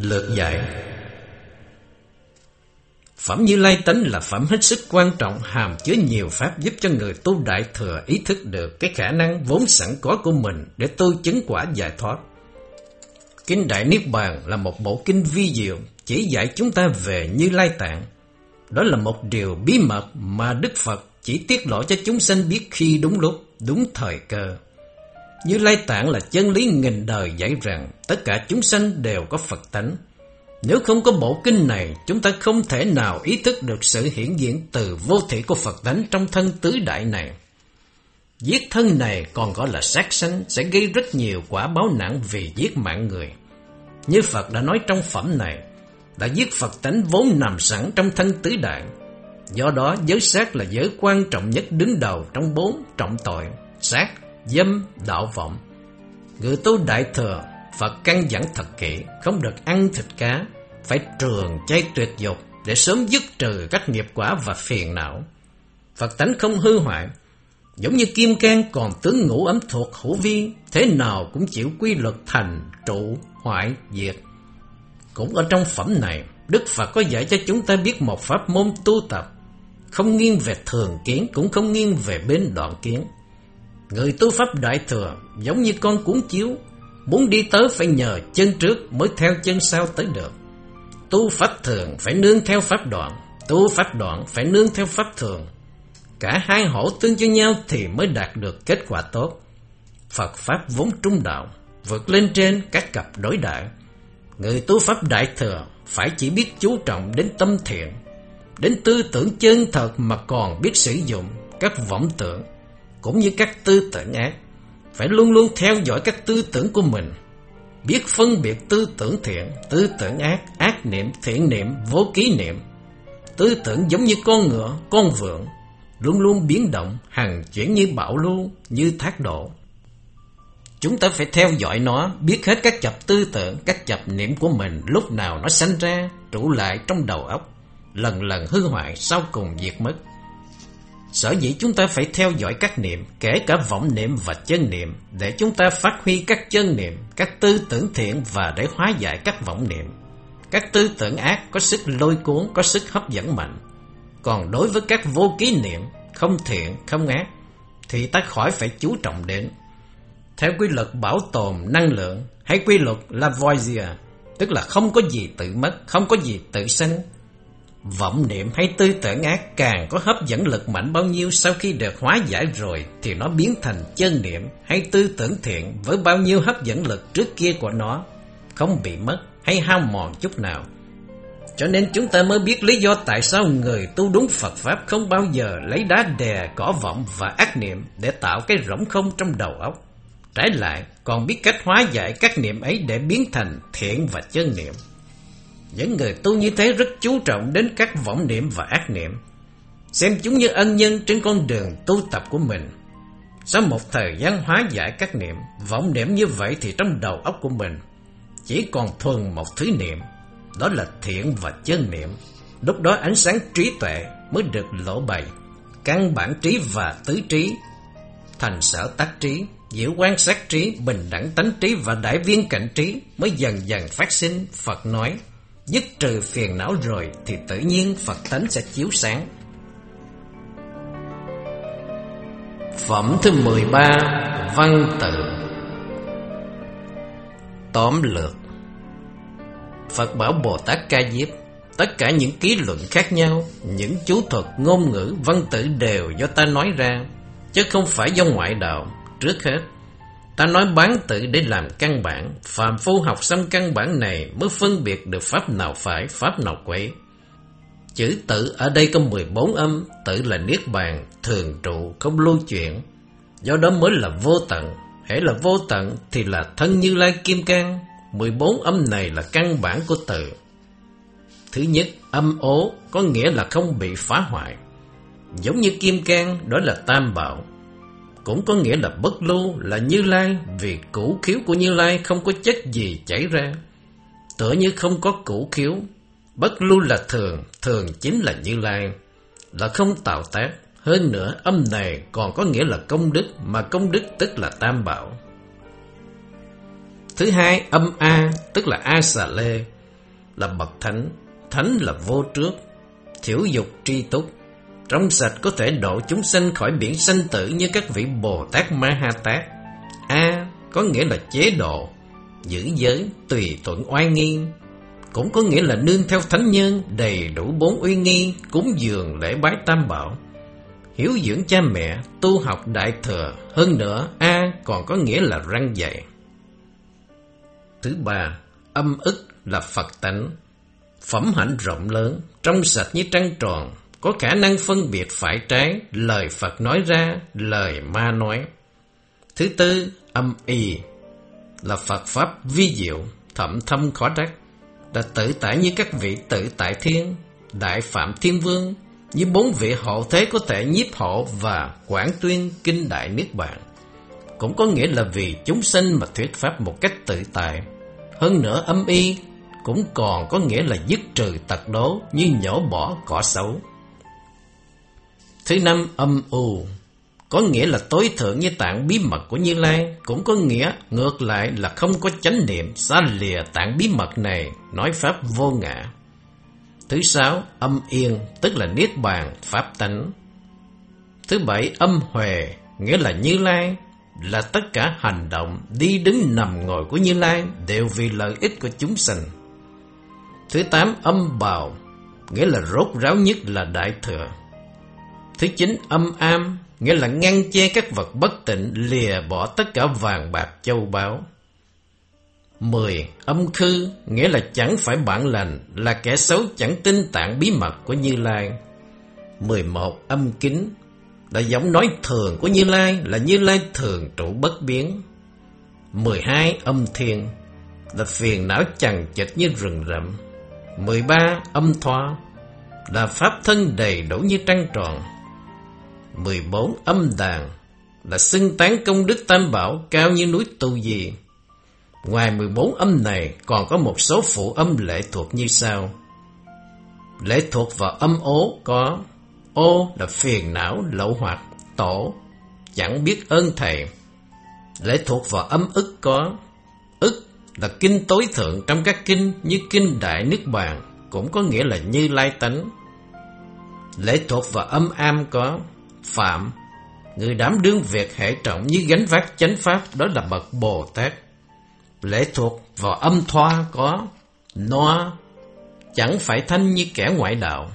Lược dạy. Phẩm Như Lai Tánh là phẩm hết sức quan trọng, hàm chứa nhiều pháp giúp cho người tu đại thừa ý thức được cái khả năng vốn sẵn có của mình để tu chứng quả giải thoát. Kinh Đại Niết Bàn là một bộ kinh vi diệu chỉ dạy chúng ta về Như Lai Tạng. Đó là một điều bí mật mà Đức Phật chỉ tiết lộ cho chúng sanh biết khi đúng lúc, đúng thời cơ. Như Lai Tạng là chân lý nghìn đời dạy rằng tất cả chúng sanh đều có Phật tánh. Nếu không có bộ kinh này, chúng ta không thể nào ý thức được sự hiển diễn từ vô thị của Phật tánh trong thân tứ đại này. Giết thân này còn gọi là sát sanh sẽ gây rất nhiều quả báo nặng vì giết mạng người. Như Phật đã nói trong phẩm này, đã giết Phật tánh vốn nằm sẵn trong thân tứ đại. Do đó giới sát là giới quan trọng nhất đứng đầu trong 4 trọng tội: sát, dâm, đạo vọng. Người tu đại thừa, Phật căn dặn thật kỹ, không được ăn thịt cá, phải trường chay tuyệt dục để sớm dứt trừ các nghiệp quả và phiền não. Phật tánh không hư hoại, giống như kim cang còn tướng ngũ ấm thuộc hữu vi, thế nào cũng chịu quy luật thành, trụ, hoại, diệt. Cũng ở trong phẩm này, Đức Phật có dạy cho chúng ta biết một pháp môn tu tập, không nghiêng về thường kiến, cũng không nghiêng về bên đoạn kiến. Người tu pháp đại thừa giống như con cuốn chiếu, muốn đi tới phải nhờ chân trước mới theo chân sau tới được. Tu pháp thường phải nương theo pháp đoạn, tu pháp đoạn phải nương theo pháp thường. Cả hai hỗ tương cho nhau thì mới đạt được kết quả tốt. Phật pháp vốn trung đạo, vượt lên trên các cặp đối đại. Người tu pháp đại thừa phải chỉ biết chú trọng đến tâm thiện, đến tư tưởng chân thật mà còn biết sử dụng các vọng tưởng cũng như các tư tưởng ác. Phải luôn luôn theo dõi các tư tưởng của mình, biết phân biệt tư tưởng thiện, tư tưởng ác, ác niệm, thiện niệm, vô ký niệm. Tư tưởng giống như con ngựa, con vượn, luôn luôn biến động, hằng chuyển như bão lưu, như thác đổ. Chúng ta phải theo dõi nó, biết hết các chập tư tưởng, các chập niệm của mình, lúc nào nó sanh ra, trụ lại trong đầu óc, lần lần hư hoại, sau cùng diệt mất. Sở dĩ chúng ta phải theo dõi các niệm, kể cả vọng niệm và chân niệm, để chúng ta phát huy các chân niệm, các tư tưởng thiện và để hóa giải các vọng niệm. Các tư tưởng ác có sức lôi cuốn, có sức hấp dẫn mạnh. Còn đối với các vô ký niệm, không thiện, không ác, thì ta khỏi phải chú trọng đến. Theo quy luật bảo tồn năng lượng hay quy luật Lavoisier, tức là không có gì tự mất, không có gì tự sanh. Vọng niệm hay tư tưởng ác càng có hấp dẫn lực mạnh bao nhiêu, sau khi được hóa giải rồi thì nó biến thành chân niệm hay tư tưởng thiện với bao nhiêu hấp dẫn lực trước kia của nó, không bị mất hay hao mòn chút nào. Cho nên chúng ta mới biết lý do tại sao người tu đúng Phật Pháp không bao giờ lấy đá đè cỏ vọng và ác niệm để tạo cái rỗng không trong đầu óc. Trái lại, còn biết cách hóa giải các niệm ấy để biến thành thiện và chân niệm. Những người tu như thế rất chú trọng đến các vọng niệm và ác niệm, xem chúng như ân nhân trên con đường tu tập của mình. Sau một thời gian hóa giải các niệm, vọng niệm như vậy thì trong đầu óc của mình chỉ còn thuần một thứ niệm, đó là thiện và chân niệm. Lúc đó ánh sáng trí tuệ mới được lộ bày, căn bản trí và tứ trí, thành sở tác trí, diệu quan sát trí, bình đẳng tánh trí và đại viên cảnh trí mới dần dần phát sinh. Phật nói, dứt trừ phiền não rồi thì tự nhiên Phật tánh sẽ chiếu sáng. Phẩm thứ 13, Văn tự. Tóm lược. Phật bảo Bồ Tát Ca Diếp, tất cả những ký luận khác nhau, những chú thuật, ngôn ngữ, văn tự đều do ta nói ra, chứ không phải do ngoại đạo. Trước hết, ta nói bán tự để làm căn bản. Phàm phu học xong căn bản này mới phân biệt được pháp nào phải, pháp nào quấy. Chữ tự ở đây có 14 âm, tự là niết bàn, thường trụ, không lưu chuyển. Do đó mới là vô tận. Hễ là vô tận thì là thân Như Lai Kim Cang. 14 âm này là căn bản của tự. Thứ nhất, âm ố có nghĩa là không bị phá hoại. Giống như kim cang, đó là tam bảo. Cũng có nghĩa là bất lưu, là Như Lai, vì cửu khiếu của Như Lai không có chất gì chảy ra. Tựa như không có cửu khiếu. Bất lưu là thường, thường chính là Như Lai, là không tạo tác. Hơn nữa, âm này còn có nghĩa là công đức, mà công đức tức là tam bảo. Thứ hai, âm A, tức là A Xà Lê. là bậc thánh, thánh là vô trước, thiểu dục tri túc, trong sạch có thể độ chúng sanh khỏi biển sanh tử như các vị Bồ Tát Ma Ha Tát. A có nghĩa là chế độ, giữ giới, tùy thuận oai nghi, cũng có nghĩa là nương theo thánh nhân, đầy đủ 4 uy nghi, cúng dường lễ bái tam bảo, hiếu dưỡng cha mẹ, tu học đại thừa. Hơn nữa, A còn có nghĩa là răn dạy. Thứ ba, âm ức là Phật tánh, phẩm hạnh rộng lớn, trong sạch như trăng tròn, có khả năng phân biệt phải trái, lời Phật nói ra, lời ma nói. Thứ tư, âm y là Phật pháp vi diệu, thậm thâm khó đắc, là tự tại như các vị tự tại thiên, đại phạm thiên vương, như 4 vị hộ thế có thể nhiếp hộ và quảng tuyên kinh đại niết bàn. Cũng có nghĩa là vì chúng sanh mà thuyết pháp một cách tự tại. Hơn nữa, âm y cũng còn có nghĩa là dứt trừ tật đố, như nhổ bỏ cỏ xấu. Thứ năm, âm u có nghĩa là tối thượng như tạng bí mật của Như Lai, cũng có nghĩa ngược lại là không có chánh niệm, xa lìa tạng bí mật này, nói pháp vô ngã. Thứ sáu, âm yên tức là niết bàn pháp tánh. Thứ bảy, âm huệ nghĩa là Như Lai, là tất cả hành động, đi đứng nằm ngồi của Như Lai đều vì lợi ích của chúng sanh. Thứ tám, âm bào nghĩa là rốt ráo nhất là đại thừa. Thứ chín, âm am nghĩa là ngăn che các vật bất tịnh, lìa bỏ tất cả vàng bạc châu báu. 10. Âm khư nghĩa là chẳng phải bản lành, là kẻ xấu chẳng tin tạng bí mật của Như Lai. 11. Âm kính là giọng nói thường của Như Lai, là Như Lai thường trụ bất biến. 12. Âm thiên là phiền não chằng chịt như rừng rậm. 13. Âm thoa là pháp thân đầy đủ như trăng tròn. 14. Âm đàn là xưng tán công đức tam bảo cao như núi Tu Di. Ngoài 14 âm này còn có một số phụ âm lệ thuộc như sau. Lệ thuộc vào âm ố có: ô là phiền não lậu hoặc, tổ chẳng biết ơn thầy. Lệ thuộc vào âm ức có: ức là kinh tối thượng trong các kinh như kinh Đại Niết Bàn, cũng có nghĩa là Như Lai tánh. Lệ thuộc vào âm am có: phạm, người đảm đương việc hệ trọng như gánh vác chánh pháp, đó là bậc Bồ Tát. Lệ thuộc vào âm thoa có: noa, chẳng phải thanh như kẻ ngoại đạo.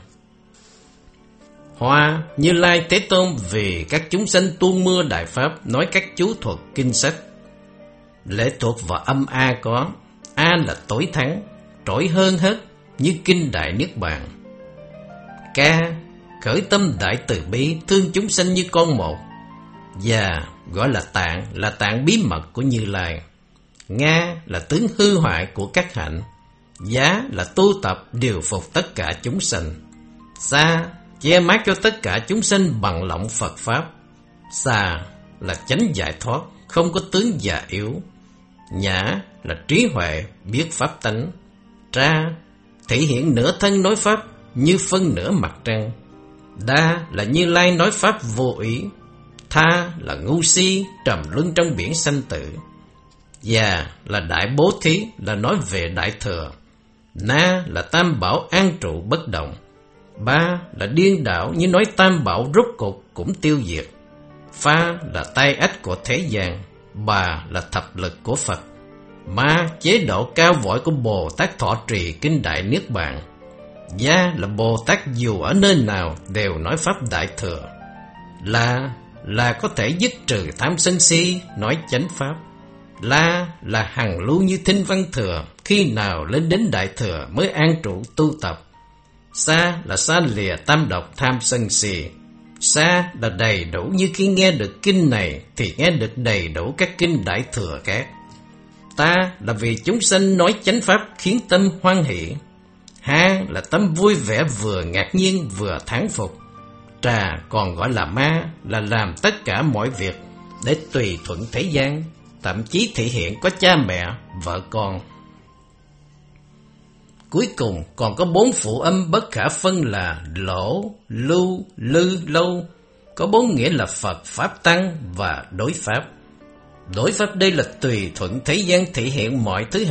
Hoa, Như Lai Thế Tôn vì các chúng sanh tuôn mưa đại pháp, nói các chú thuật kinh sách. Lệ thuộc vào âm A có: A là tối thắng, trội hơn hết như kinh Đại Niết Bàn. Ca, khởi tâm đại từ bi, thương chúng sanh như con một. Và gọi là tạng bí mật của Như Lai. Nga là tướng hư hoại của các hạnh. Giá là tu tập điều phục tất cả chúng sanh. Sa che mát cho tất cả chúng sanh bằng lọng Phật pháp. Sa là chánh giải thoát, không có tướng già yếu. Nhã là trí huệ, biết pháp tánh. Tra thể hiện nửa thân nói pháp như phân nửa mặt trăng. Đa là Như Lai nói pháp vô ý. Tha là ngu si, trầm luân trong biển sanh tử. Già là đại bố thí, là nói về đại thừa. Na là tam bảo an trụ bất động. Ba là điên đảo, như nói tam bảo rốt cục cũng tiêu diệt. Pha là tay ách của thế gian. Bà là thập lực của Phật. Ma chế độ cao vội của Bồ Tát thọ trì kinh Đại Niết Bàn. Gia là Bồ Tát dù ở nơi nào đều nói pháp đại thừa. Là có thể dứt trừ tham sân si, nói chánh pháp. La là hằng lưu như thinh văn thừa, khi nào lên đến đại thừa mới an trụ tu tập. Sa là xa lìa tam độc tham sân si. Sa là đầy đủ, như khi nghe được kinh này thì nghe được đầy đủ các kinh đại thừa khác. Ta là vì chúng sanh nói chánh pháp khiến tâm hoan hỷ. Ha là tâm vui vẻ, vừa ngạc nhiên vừa thán phục. Trà còn gọi là ma, là làm tất cả mọi việc để tùy thuận thế gian, thậm chí thể hiện có cha mẹ, vợ con. Cuối cùng còn có 4 phụ âm bất khả phân là lỗ, lưu, lư, lâu, có 4 nghĩa là Phật, Pháp Tăng và đối Pháp. Đối Pháp đây là tùy thuận thế gian, thể hiện mọi thứ hạnh,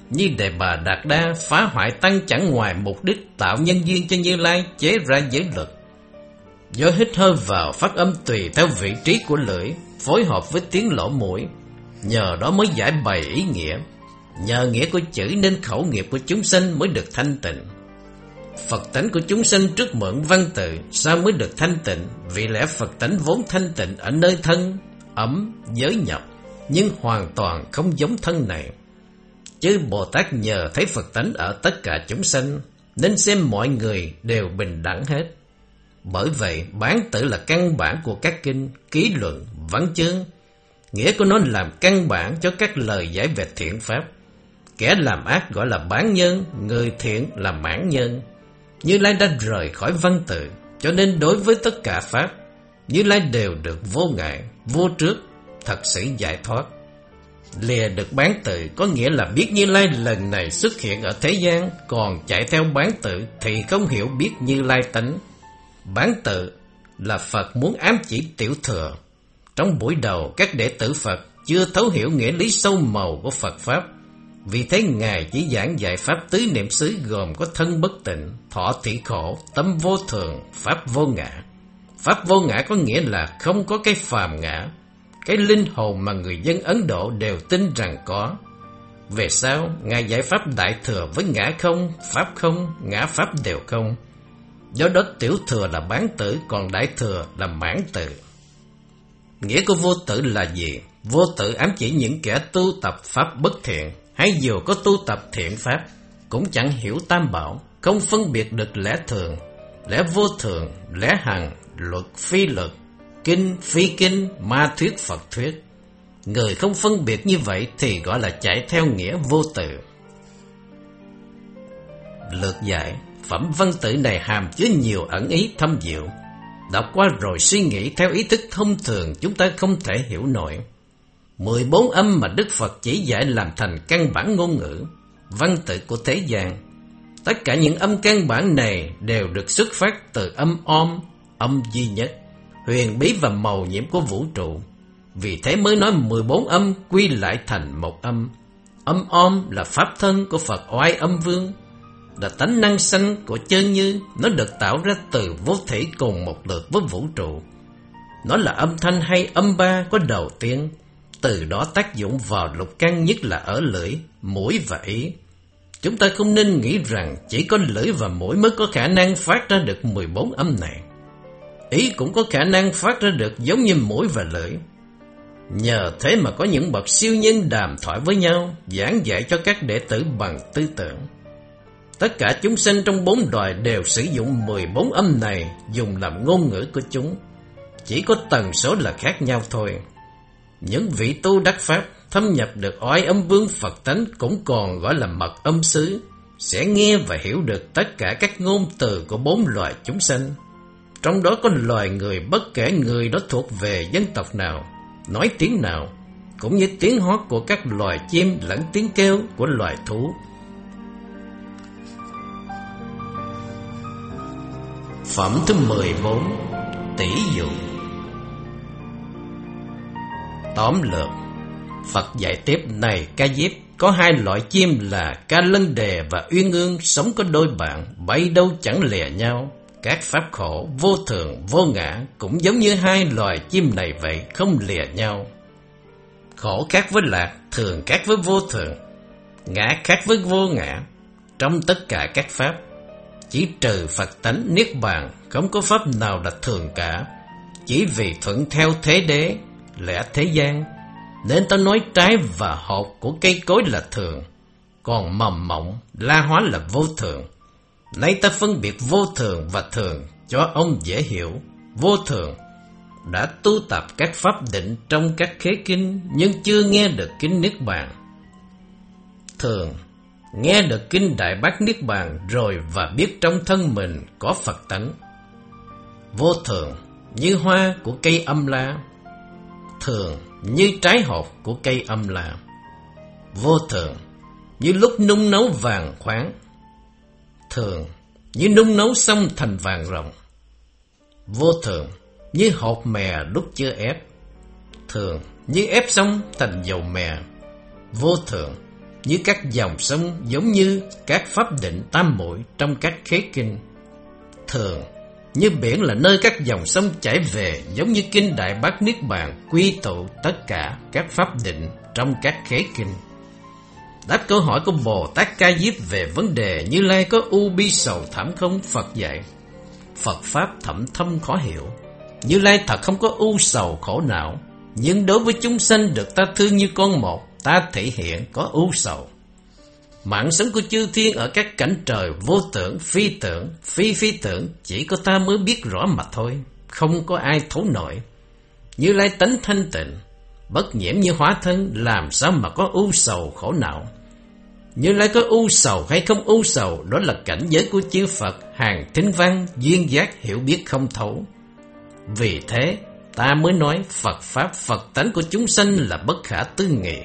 Như Đề Bà Đạt Đa phá hoại tăng chẳng ngoài mục đích tạo nhân duyên cho Như Lai chế ra giới luật. Do hít hơi vào phát âm tùy theo vị trí của lưỡi, phối hợp với tiếng lỗ mũi, nhờ đó mới giải bày ý nghĩa. Nhờ nghĩa của chữ nên khẩu nghiệp của chúng sanh mới được thanh tịnh. Phật tánh của chúng sanh trước mượn văn tự sao mới được thanh tịnh? Vì lẽ Phật tánh vốn thanh tịnh ở nơi thân, ấm, giới nhập, nhưng hoàn toàn không giống thân này. Chư Bồ Tát nhờ thấy Phật tánh ở tất cả chúng sanh, nên xem mọi người đều bình đẳng hết. Bởi vậy, bản tự là căn bản của các kinh, ký luận, văn chương. Nghĩa của nó làm căn bản cho các lời giải về thiện pháp. Kẻ làm ác gọi là bán nhân, người thiện là mãn nhân. Như Lai đã rời khỏi văn tự, cho nên đối với tất cả pháp, Như Lai đều được vô ngại, vô trước, thật sự giải thoát. Lìa được bán tự có nghĩa là biết Như Lai lần này xuất hiện ở thế gian, còn chạy theo bán tự thì không hiểu biết Như Lai tánh. Bán tự là Phật muốn ám chỉ tiểu thừa. Trong buổi đầu, các đệ tử Phật chưa thấu hiểu nghĩa lý sâu màu của Phật Pháp. Vì thế Ngài chỉ giảng dạy Pháp tứ niệm xứ gồm có thân bất tịnh, thọ thị khổ, tâm vô thường, Pháp vô ngã. Pháp vô ngã có nghĩa là không có cái phàm ngã, cái linh hồn mà người dân Ấn Độ đều tin rằng có. Về sau, Ngài giải Pháp Đại Thừa với ngã không, Pháp không, ngã Pháp đều không. Do đó tiểu thừa là bán tử, còn đại thừa là mãn tử. Nghĩa của vô tử là gì? Vô tử ám chỉ những kẻ tu tập Pháp bất thiện, hay dù có tu tập thiện Pháp, cũng chẳng hiểu tam bảo, không phân biệt được lẽ thường, lẽ vô thường, lẽ hằng, luật phi luật, kinh phi kinh, ma thuyết Phật thuyết. Người không phân biệt như vậy thì gọi là chạy theo nghĩa vô tử. Lược giải, phẩm văn tự này hàm chứa nhiều ẩn ý thâm diệu. Đọc qua rồi suy nghĩ theo ý thức thông thường chúng ta không thể hiểu nổi. 14 âm mà Đức Phật chỉ dạy làm thành căn bản ngôn ngữ, văn tự của thế gian. Tất cả những âm căn bản này đều được xuất phát từ âm om, âm duy nhất, huyền bí và màu nhiệm của vũ trụ. Vì thế mới nói 14 âm quy lại thành một âm. Âm om là pháp thân của Phật Oai Âm Vương, là tánh năng sanh của chân như. Nó được tạo ra từ vô thể cùng một lượt với vũ trụ. Nó là âm thanh hay âm ba có đầu tiên. Từ đó tác dụng vào lục căn, nhất là ở lưỡi, mũi và ý. Chúng ta không nên nghĩ rằng chỉ có lưỡi và mũi mới có khả năng phát ra được 14 âm này. Ý cũng có khả năng phát ra được giống như mũi và lưỡi. Nhờ thế mà có những bậc siêu nhân đàm thoại với nhau, giảng dạy cho các đệ tử bằng tư tưởng. Tất cả chúng sanh trong 4 loài đều sử dụng 14 âm này dùng làm ngôn ngữ của chúng. Chỉ có tần số là khác nhau thôi. Những vị tu đắc Pháp thâm nhập được Oai Âm Vương Phật tánh, cũng còn gọi là mật âm xứ, sẽ nghe và hiểu được tất cả các ngôn từ của 4 loài chúng sanh. Trong đó có loài người bất kể người đó thuộc về dân tộc nào, nói tiếng nào, cũng như tiếng hót của các loài chim lẫn tiếng kêu của loài thú. Phẩm thứ 14. Tỷ dụ. Tóm lược, Phật dạy tiếp: này Ca Diếp, có 2 loại chim là Ca Lân Đề và Uyên Ương sống có đôi bạn, bay đâu chẳng lìa nhau. Các pháp khổ, vô thường, vô ngã cũng giống như 2 loài chim này vậy, không lìa nhau. Khổ khác với lạc, thường khác với vô thường, ngã khác với vô ngã. Trong tất cả các pháp, chỉ trừ Phật tánh Niết Bàn, không có pháp nào là thường cả. Chỉ vì thuận theo thế đế, lẽ thế gian, nên ta nói trái và hột của cây cối là thường, còn mầm mộng, la hóa là vô thường. Nay ta phân biệt vô thường và thường cho ông dễ hiểu. Vô thường đã tu tập các pháp định trong các khế kinh, nhưng chưa nghe được kinh Niết Bàn. Thường nghe được kinh Đại Bát Niết Bàn rồi và biết trong thân mình có Phật tánh. Vô thường như hoa của cây âm la, thường như trái hột của cây âm la. Vô thường như lúc nung nấu vàng khoáng, thường như nung nấu xong thành vàng ròng. Vô thường như hột mè lúc chưa ép, thường như ép xong thành dầu mè. Vô thường như các dòng sông, giống như các pháp định tam muội trong các khế kinh. Thường, như biển là nơi các dòng sông chảy về, giống như kinh Đại Bát Niết Bàn quy tụ tất cả các pháp định trong các khế kinh. Đáp câu hỏi của Bồ Tát Ca Diếp về vấn đề Như Lai có u bi sầu thảm không, Phật dạy: Phật Pháp thậm thâm khó hiểu. Như Lai thật không có u sầu khổ não, nhưng đối với chúng sanh được ta thương như con một, ta thể hiện có u sầu. Mạng sống của chư thiên ở các cảnh trời vô tưởng, phi phi tưởng, chỉ có ta mới biết rõ mà thôi, không có ai thấu nổi. Như Lai tánh thanh tịnh, bất nhiễm như hóa thân, làm sao mà có u sầu khổ não? Như Lai có u sầu hay không u sầu, đó là cảnh giới của chư Phật, hàng thính văn, duyên giác, hiểu biết không thấu. Vì thế, ta mới nói Phật Pháp, Phật tánh của chúng sanh là bất khả tư nghị.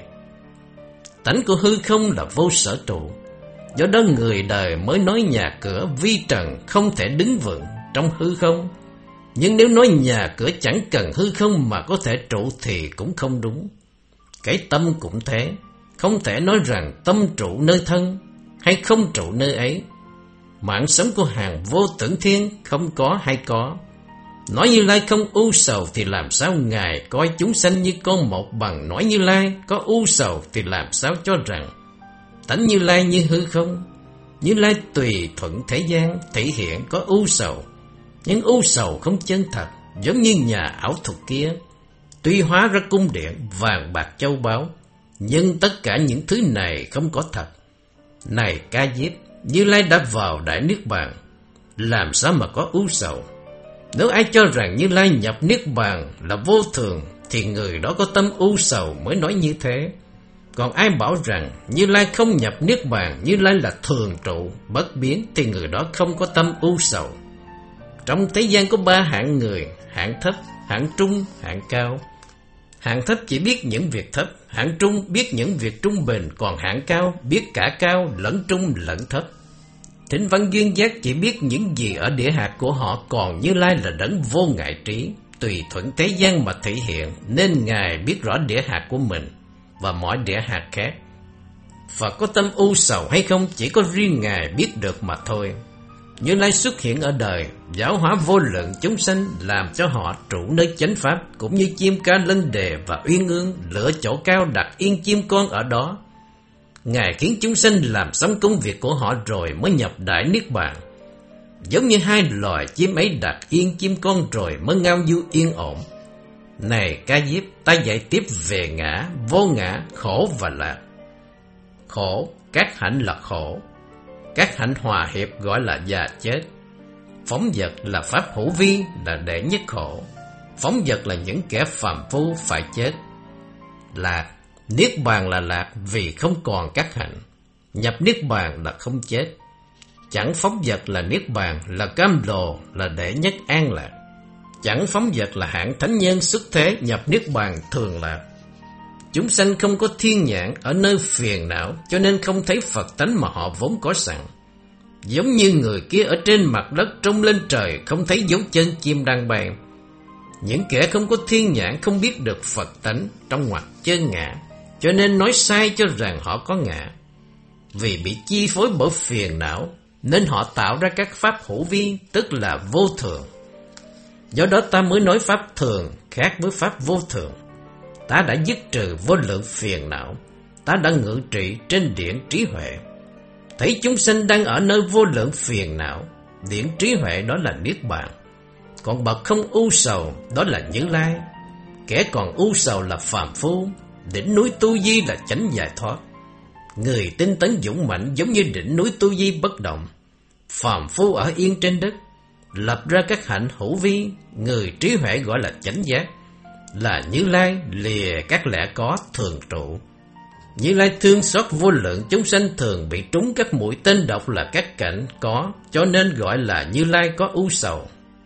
Tánh của hư không là vô sở trụ. Do đó người đời mới nói nhà cửa vi trần không thể đứng vững trong hư không. Nhưng nếu nói nhà cửa chẳng cần hư không mà có thể trụ thì cũng không đúng. Cái tâm cũng thế, không thể nói rằng tâm trụ nơi thân hay không trụ nơi ấy. Mạng sống của hàng vô tưởng thiên không có hay có. Nói Như Lai không u sầu thì làm sao Ngài coi chúng sanh như con một bằng nói Như Lai có u sầu thì làm sao cho rằng tánh Như Lai như hư không. Như Lai tùy thuận thế gian thể hiện có u sầu, nhưng u sầu không chân thật, giống như nhà ảo thuật kia. Tuy hóa ra cung điện vàng bạc châu báu, nhưng tất cả những thứ này không có thật. Này Ca Diếp, Như Lai đã vào Đại Niết Bàn, làm sao mà có u sầu? Nếu ai cho rằng Như Lai nhập Niết Bàn là vô thường, thì người đó có tâm u sầu mới nói như thế. Còn ai bảo rằng Như Lai không nhập Niết Bàn, Như Lai là thường trụ, bất biến, thì người đó không có tâm u sầu. Trong thế gian có 3 hạng người: hạng thấp, hạng trung, hạng cao. Hạng thấp chỉ biết những việc thấp, hạng trung biết những việc trung bình, còn hạng cao biết cả cao lẫn trung lẫn thấp. Thính văn duyên giác chỉ biết những gì ở địa hạt của họ, còn Như Lai là đấng vô ngại trí, tùy thuận thế gian mà thể hiện, nên Ngài biết rõ địa hạt của mình và mọi địa hạt khác. Phật có tâm u sầu hay không chỉ có riêng Ngài biết được mà thôi. Như Lai xuất hiện ở đời, giáo hóa vô lượng chúng sanh, làm cho họ trụ nơi chánh pháp, cũng như chim ca lân đề và uyên ương lựa chỗ cao đặt yên chim con ở đó. Ngài khiến chúng sanh làm xong công việc của họ rồi mới nhập Đại Niết Bàn. Giống như 2 loài chim ấy đặt yên chim con rồi mới ngao du yên ổn. Này Ca Diếp, ta dạy tiếp về ngã, vô ngã, khổ và lạc. Khổ, các hạnh là khổ. Các hạnh hòa hiệp gọi là già chết. Phóng dật là pháp hữu vi, là đệ nhất khổ. Phóng dật là những kẻ phàm phu phải chết. Lạc, Niết Bàn là lạc vì không còn các hạnh. Nhập Niết Bàn là không chết. Chẳng phóng dật là Niết Bàn, là cam lồ, là đệ nhất an lạc. Chẳng phóng dật là hạng thánh nhân xuất thế, nhập Niết Bàn thường lạc. Chúng sanh không có thiên nhãn ở nơi phiền não, cho nên không thấy Phật tánh mà họ vốn có sẵn. Giống như người kia ở trên mặt đất trông lên trời, không thấy dấu chân chim đang bay. Những kẻ không có thiên nhãn không biết được Phật tánh trong ngoặc chân ngã, cho nên nói sai cho rằng họ có ngã. Vì bị chi phối bởi phiền não, nên họ tạo ra các pháp hữu vi, tức là vô thường. Do đó ta mới nói pháp thường khác với pháp vô thường. Ta đã dứt trừ vô lượng phiền não, ta đã ngự trị trên điển trí huệ. Thấy chúng sanh đang ở nơi vô lượng phiền não, điển trí huệ đó là Niết Bàn. Còn bậc không u sầu đó là Như Lai. Kẻ còn u sầu là phàm phu, đỉnh núi Tu Di là chánh giải thoát. Người tinh tấn dũng mạnh giống như đỉnh núi Tu Di bất động. Phàm phu ở yên trên đất, lập ra các hạnh hữu vi. Người trí huệ gọi là chánh giác, là Như Lai lìa các lẽ có thường trụ. Như Lai thương xót vô lượng chúng sanh thường bị trúng các mũi tên độc là các cảnh có, cho nên gọi là Như Lai có u sầu.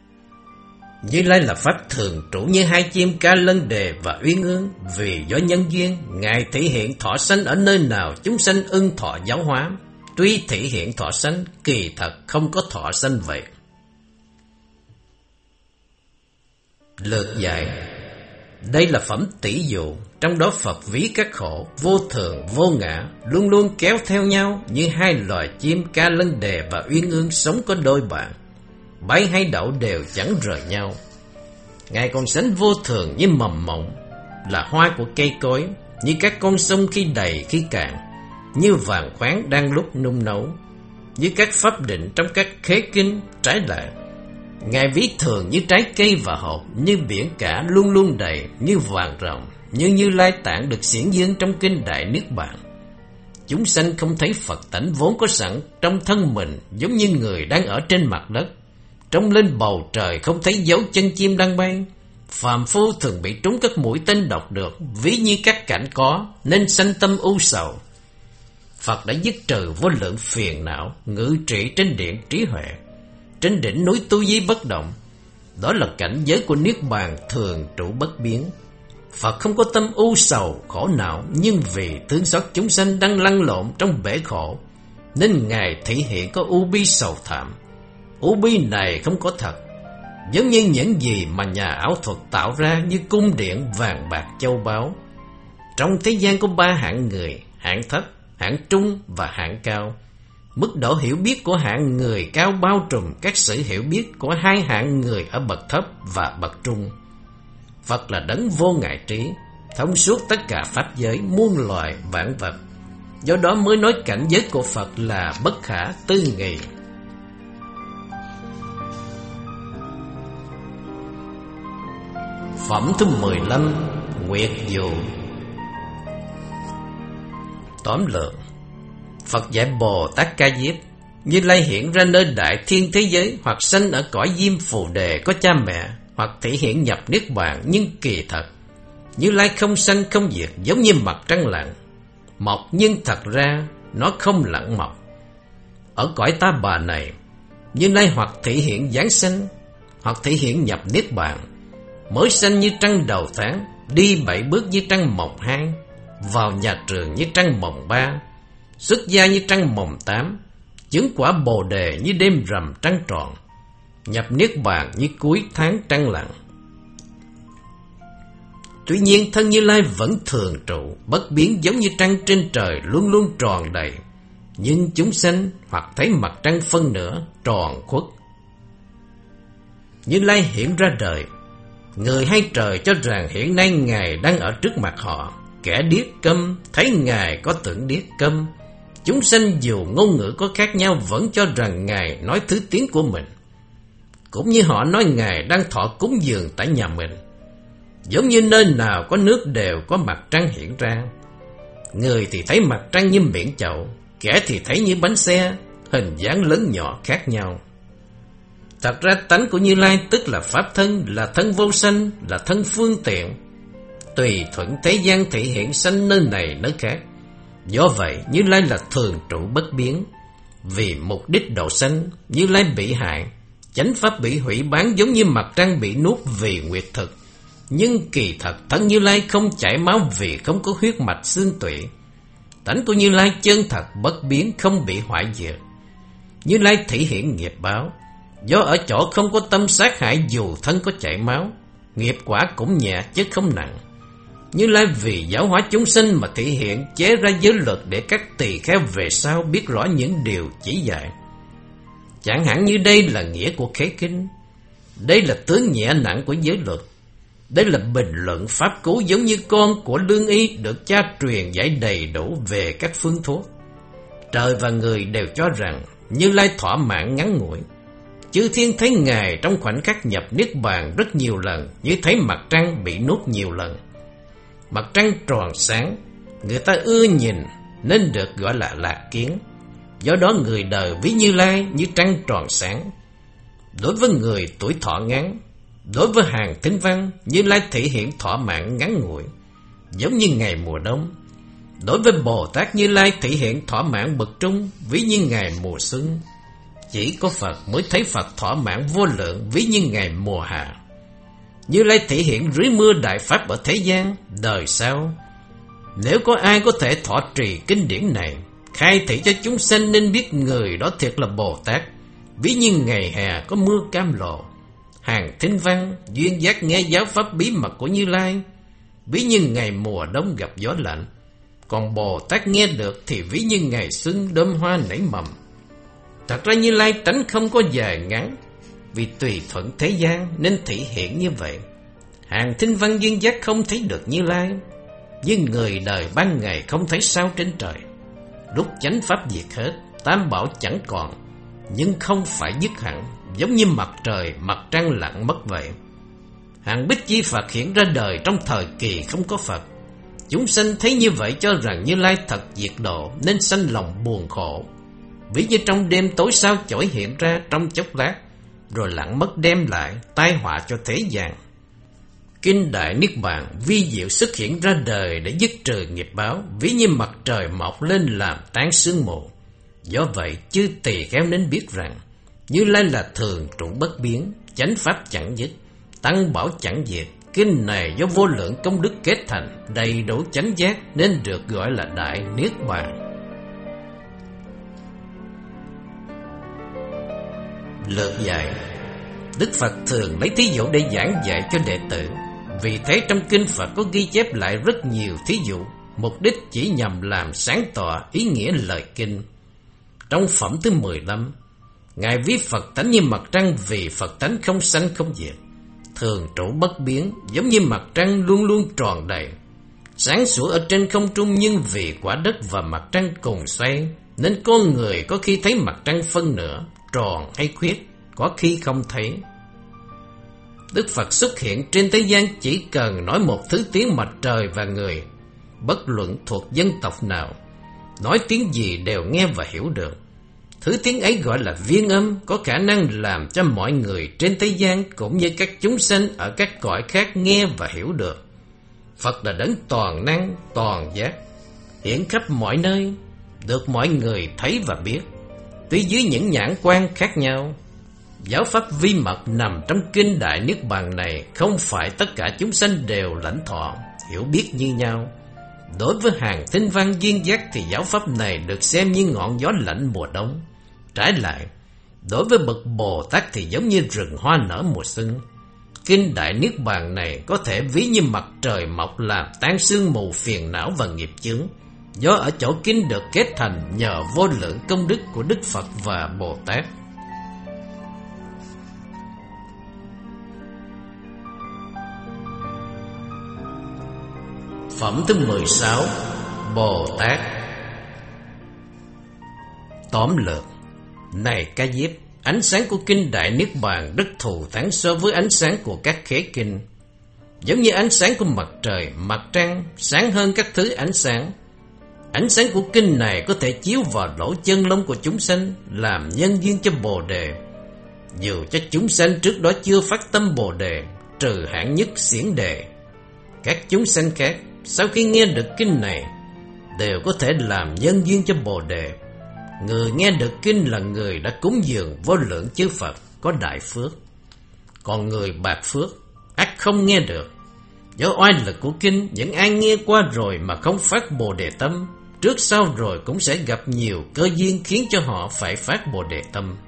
Như Lai là pháp thường trụ như 2 chim ca lân đề và uyên ương, vì do nhân duyên Ngài thể hiện thọ sanh ở nơi nào chúng sanh ưng thọ giáo hóa. Tuy thể hiện thọ sanh, kỳ thật không có thọ sanh vậy. Lược dạy. Đây là phẩm tỷ dụ, trong đó Phật ví các khổ vô thường, vô ngã luôn luôn kéo theo nhau như hai loài chim ca lân đề và uyên ương sống có đôi bạn, bay hay đậu đều chẳng rời nhau. Ngài còn sánh vô thường như mầm mộng, là hoa của cây cối, như các con sông khi đầy khi cạn, như vàng khoáng đang lúc nung nấu, như các pháp định trong các khế kinh. Trái lại, Ngài ví thường như trái cây và hột, như biển cả luôn luôn đầy, như vàng ròng, như Như Lai Tạng được xiển dương trong kinh Đại Niết Bàn. Chúng sanh không thấy Phật tánh vốn có sẵn trong thân mình, giống như người đang ở trên mặt đất, trông lên bầu trời không thấy dấu chân chim đang bay. Phàm phu thường bị trúng các mũi tên độc được, ví như các cảnh có, nên sanh tâm u sầu. Phật đã dứt trừ vô lượng phiền não, ngự trị trên điện trí huệ, trên đỉnh núi tu di bất động. Đó là cảnh giới của Niết Bàn thường trụ bất biến. Phật không có tâm u sầu, khổ não, nhưng vì thương xót chúng sanh đang lăn lộn trong bể khổ, nên Ngài thể hiện có u bi sầu thảm. U bi này không có thật, giống như những gì mà nhà ảo thuật tạo ra như cung điện vàng bạc châu báu. Trong thế gian có ba hạng người: hạng thấp, hạng trung và hạng cao. Mức độ hiểu biết của hạng người cao bao trùm các sự hiểu biết của hai hạng người ở bậc thấp và bậc trung. Phật là đấng vô ngại trí, thông suốt tất cả pháp giới, muôn loài vạn vật. Do đó mới nói cảnh giới của Phật là bất khả tư nghị. Phẩm thứ 15: Nguyệt dụ. Tóm lược: Phật dạy Bồ Tát Ca Diếp, Như Lai hiện ra nơi đại thiên thế giới, hoặc sanh ở cõi diêm phù đề có cha mẹ, hoặc thể hiện nhập Niết Bàn, nhưng kỳ thật Như Lai không sanh không diệt, giống như mặt trăng lặn mọc, nhưng thật ra nó không lặn mọc. Ở cõi Ta Bà này, Như Lai hoặc thể hiện giáng sanh, hoặc thể hiện nhập Niết Bàn. Mới sanh như trăng đầu tháng, đi 7 bước như trăng mồng 2, vào nhà trường như trăng mồng 3, xuất gia như trăng mồng 8, chứng quả Bồ Đề như đêm rằm trăng tròn, nhập Niết Bàn như cuối tháng trăng lặn. Tuy nhiên thân Như Lai vẫn thường trụ bất biến, giống như trăng trên trời luôn luôn tròn đầy, nhưng chúng sanh hoặc thấy mặt trăng phân nửa tròn khuất. Như Lai hiện ra đời, người hay trời cho rằng hiện nay Ngài đang ở trước mặt họ. Kẻ điếc câm thấy Ngài có tưởng điếc câm. Chúng sanh dù ngôn ngữ có khác nhau vẫn cho rằng Ngài nói thứ tiếng của mình, cũng như họ nói Ngài đang thọ cúng dường tại nhà mình. Giống như nơi nào có nước đều có mặt trăng hiện ra. Người thì thấy mặt trăng như miệng chậu, kẻ thì thấy như bánh xe, hình dáng lớn nhỏ khác nhau. Thật ra tánh của Như Lai tức là pháp thân, là thân vô sanh, là thân phương tiện, tùy thuận thế gian thể hiện sanh nơi này nơi khác. Do vậy Như Lai là thường trụ bất biến. Vì mục đích độ sanh, Như Lai bị hại, chánh pháp bị hủy bán, giống như mặt trăng bị nuốt vì nguyệt thực. Nhưng kỳ thật thân Như Lai không chảy máu vì không có huyết mạch xương tủy. Tánh của Như Lai chân thật bất biến, không bị hoại diệt. Như Lai thể hiện nghiệp báo, do ở chỗ không có tâm sát hại dù thân có chảy máu, nghiệp quả cũng nhẹ chứ không nặng. Như Lai vì giáo hóa chúng sinh mà thể hiện chế ra giới luật để các tỳ kheo về sau biết rõ những điều chỉ dạy. Chẳng hạn như đây là nghĩa của khế kinh, đây là tướng nhẹ nặng của giới luật, đây là bình luận pháp cứu, giống như con của lương y được cha truyền dạy đầy đủ về các phương thuốc. Trời và người đều cho rằng Như Lai thỏa mãn ngắn ngủi. Chư thiên thấy Ngài trong khoảnh khắc nhập Niết Bàn rất nhiều lần, như thấy mặt trăng bị nuốt nhiều lần. Mặt trăng tròn sáng, người ta ưa nhìn nên được gọi là lạc kiến. Do đó người đời ví Như Lai như trăng tròn sáng. Đối với người tuổi thọ ngắn, đối với hàng thính văn, Như Lai thể hiện thỏa mãn ngắn ngủi, giống như ngày mùa đông. Đối với Bồ Tát, Như Lai thể hiện thỏa mãn bậc trung, ví như ngày mùa xuân. Chỉ có Phật mới thấy Phật thỏa mãn vô lượng, ví như ngày mùa hạ. Như Lai thể hiện rưới mưa đại pháp ở thế gian. Đời sau, nếu có ai có thể thọ trì kinh điển này, khai thị cho chúng sanh nên biết người đó thiệt là Bồ Tát, ví như ngày hè có mưa cam lộ, Hàng Thính Văn duyên dáng nghe giáo pháp bí mật của Như Lai, ví như ngày mùa đông gặp gió lạnh. Còn Bồ Tát nghe được thì ví như ngày xuân đơm hoa nảy mầm. Thật ra Như Lai tánh không có dài ngắn, vì tùy thuận thế gian nên thị hiện như vậy. Hàng Thính Văn duyên giác không thấy được Như Lai, như người đời ban ngày không thấy sao trên trời. Lúc chánh pháp diệt hết, tam bảo chẳng còn, nhưng không phải dứt hẳn, giống như mặt trời, mặt trăng lặng mất vậy. Hàng Bích Chi Phật hiện ra đời trong thời kỳ không có Phật. Chúng sanh thấy như vậy cho rằng Như Lai thật diệt độ nên sanh lòng buồn khổ. Ví như trong đêm tối sao chổi hiện ra trong chốc lát, rồi lặng mất đem lại tai họa cho thế gian. Kinh Đại Niết Bàn vi diệu xuất hiện ra đời để dứt trừ nghiệp báo, ví như mặt trời mọc lên làm tan sương mù. Do vậy chư tỳ kheo nên biết rằng Như Lai là thường trụ bất biến, chánh pháp chẳng dứt, tăng bảo chẳng diệt. Kinh này do vô lượng công đức kết thành, đầy đủ chánh giác nên được gọi là Đại Niết Bàn. Lược dạy. Đức Phật thường lấy thí dụ để giảng dạy cho đệ tử. Vì thế trong kinh Phật có ghi chép lại rất nhiều thí dụ, mục đích chỉ nhằm làm sáng tỏ ý nghĩa lời kinh. Trong phẩm thứ 15, Ngài ví Phật tánh như mặt trăng, vì Phật tánh không sanh không diệt, thường trụ bất biến, giống như mặt trăng luôn luôn tròn đầy, sáng sủa ở trên không trung. Nhưng vì quả đất và mặt trăng cùng xoay, nên con người có khi thấy mặt trăng phân nửa, tròn hay khuyết, có khi không thấy. Đức Phật xuất hiện trên thế gian chỉ cần nói một thứ tiếng mặt trời và người, bất luận thuộc dân tộc nào, nói tiếng gì đều nghe và hiểu được. Thứ tiếng ấy gọi là viên âm, có khả năng làm cho mọi người trên thế gian cũng như các chúng sanh ở các cõi khác nghe và hiểu được. Phật là đấng toàn năng, toàn giác, hiện khắp mọi nơi, được mọi người thấy và biết, tuy dưới những nhãn quan khác nhau. Giáo pháp vi mật nằm trong kinh Đại Niết Bàn này không phải tất cả chúng sanh đều lãnh thọ, hiểu biết như nhau. Đối với Hàng Thính Văn duyên giác thì giáo pháp này được xem như ngọn gió lạnh mùa đông. Trái lại, đối với bậc Bồ Tát thì giống như rừng hoa nở mùa xuân. Kinh Đại Niết Bàn này có thể ví như mặt trời mọc làm tan sương mù phiền não và nghiệp chướng, do ở chỗ kinh được kết thành nhờ vô lượng công đức của Đức Phật và Bồ Tát. Phẩm thứ 16, Bồ Tát. Tóm lược. Này Ca Diếp, ánh sáng của kinh Đại Niết Bàn rất thù thắng so với ánh sáng của các khế kinh. Giống như ánh sáng của mặt trời, mặt trăng sáng hơn các thứ ánh sáng. Ánh sáng của kinh này có thể chiếu vào lỗ chân lông của chúng sanh, làm nhân duyên cho Bồ Đề. Dù cho chúng sanh trước đó chưa phát tâm Bồ Đề, trừ hạng nhất Xiển Đề, các chúng sanh khác sau khi nghe được kinh này đều có thể làm nhân duyên cho Bồ Đề. Người nghe được kinh là người đã cúng dường vô lượng chư Phật, có đại phước. Còn người bạc phước ắt không nghe được. Do oai lực của kinh, những ai nghe qua rồi mà không phát Bồ Đề tâm, trước sau rồi cũng sẽ gặp nhiều cơ duyên khiến cho họ phải phát Bồ Đề tâm.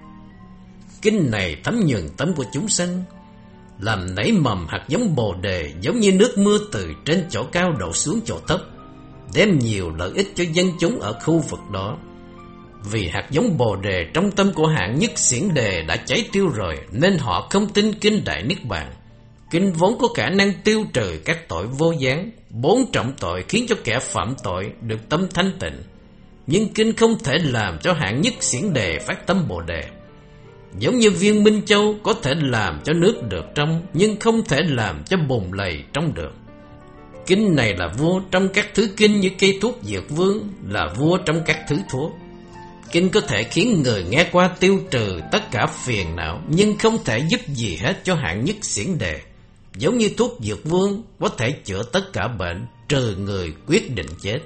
Kinh này thấm nhuần tâm của chúng sanh, làm nảy mầm hạt giống Bồ Đề, giống như nước mưa từ trên chỗ cao đổ xuống chỗ thấp, đem nhiều lợi ích cho dân chúng ở khu vực đó. Vì hạt giống Bồ Đề trong tâm của hạng nhất Xiển Đề đã cháy tiêu rồi, nên họ không tin kinh Đại Niết Bàn. Kinh vốn có khả năng tiêu trừ các tội vô gián, 4 trọng tội khiến cho kẻ phạm tội được tâm thanh tịnh. Nhưng kinh không thể làm cho hạng nhất Xiển Đề phát tâm Bồ Đề. Giống như viên Minh Châu có thể làm cho nước được trong, nhưng không thể làm cho bùn lầy trong được. Kinh này là vua trong các thứ kinh, như cây thuốc Dược Vương là vua trong các thứ thuốc. Kinh có thể khiến người nghe qua tiêu trừ tất cả phiền não, nhưng không thể giúp gì hết cho hạng nhất Xiển Đề. Giống như thuốc Dược Vương có thể chữa tất cả bệnh, trừ người quyết định chết.